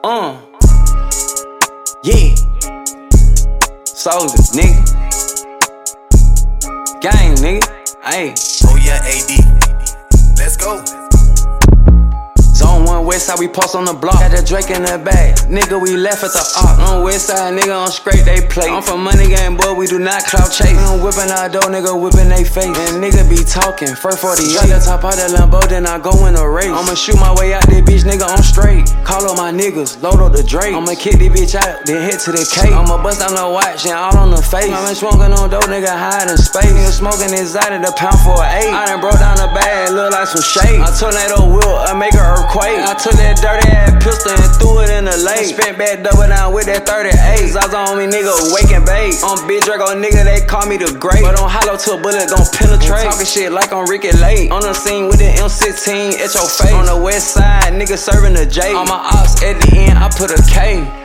Yeah. Soldier, nigga. Gang, nigga. Ayy. Oh yeah, AD. Let's go. Zone 1 Westside, we post on the block. Got the Drake in the bag. Nigga, we left at the arc. On Westside, nigga, on straight, they play. I'm from Money Game, boy, we do not clout chase. I'm whipping our dough, nigga, whipping they face. And nigga be talking, first 48. Drop the top out that Lambo, then I go in a race. I'ma shoot my way out this bitch, nigga, I'm straight. Call up my niggas, load up the Drake. I'ma kick this bitch out, then hit to the K. I'ma bust down the watch and all on the face. I been smoking on dope, nigga, hide in space. Nigga smoking exotic, a pound for an 8. I done broke down the bag, look like some shade. I tornado wheel, I make an earthquake. I took that dirty ass pistol and threw it in the lake. Spent back double down with that 38. Zaza on me, nigga, wake and bake. On Big Draco, nigga, they call me the great. But on hollow to a bullet, gon' penetrate. Talking shit like I'm Ricky Lake. On the scene with the M16 at your face. On the west side, nigga serving the J. On my ops at the end, I put a K.